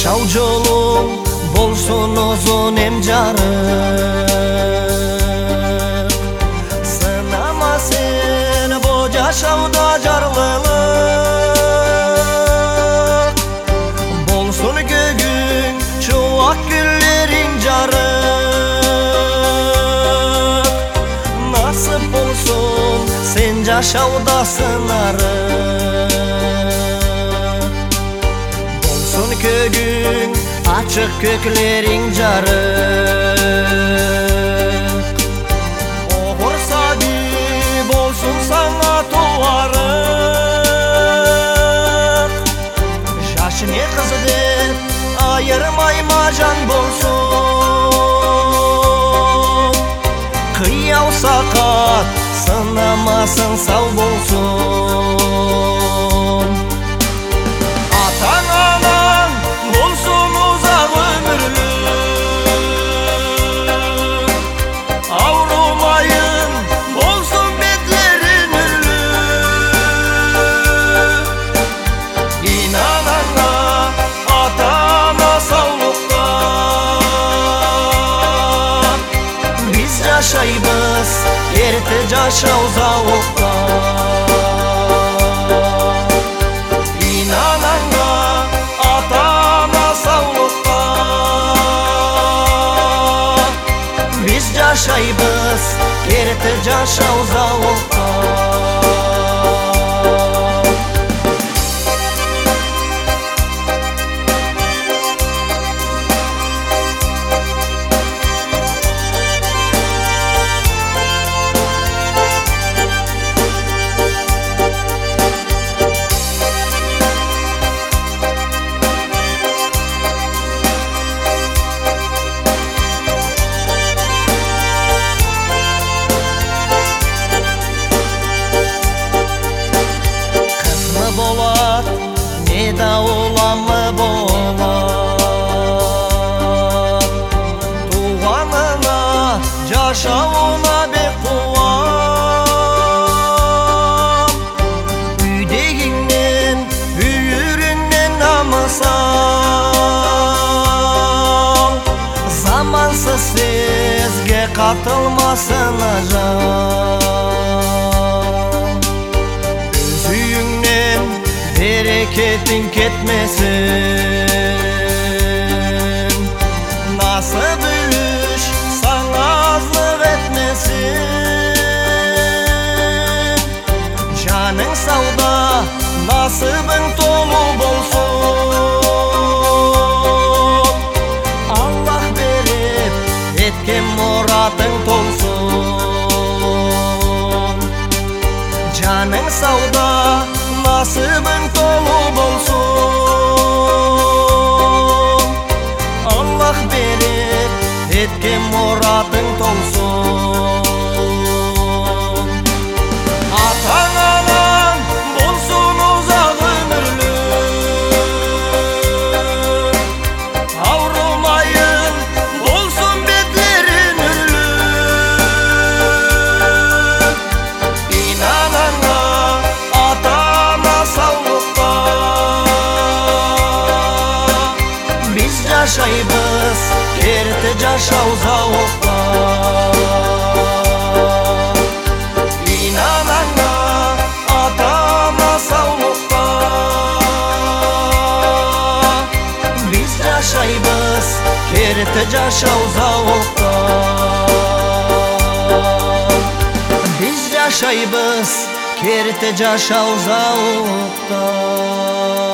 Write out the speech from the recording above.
Жашау жолуң болсун озун эмжарык, сынама сен бу жашауда жарлылык. Болсун көгүң чубак гүллериң жарык, насып болсун сен жашауда сынарык. Көгүң ачык көклериң жарык, огурса болсун саңа туарык. Жаш не кыз деп айырмайма жан болсун, кыял сакат сынамасын сау болсун. Атаңанан болсун узак өмүрлүк, аурумайын болсун бетлерин үрлүк. Инанаңа ата-ана саулукка, биз жашайбыз эрте жашау зауукка. Жашайбыз эрте жашау зауукка. Не да уламы болат, туғанына жашауына бек кубам. Үйдегиңнен үйүрүңнен намысал, замансыз сезге катылмасын ажал. Өз үйүңнен берекетиң кетмесин, насып үлүш саңа азлык этмесин. Жаның сауда, насыбың толуу болсун, Аллах берип эткен муратың толсун. Жаның сауда, насыбың толуу болсун, Аллах берип эткен муратың толсун. Атаңанан болсун узак өмүрлүк, аурумайын болсун бетлерин үрлүк. Инанаңа ата-ана саулукка, биз жашайбыз эрте жашау зауукка. Инанаңа ата-ана саулукка, биз жашайбыз эрте жашау зауукка. Биз жашайбыз эрте жашау зауукта.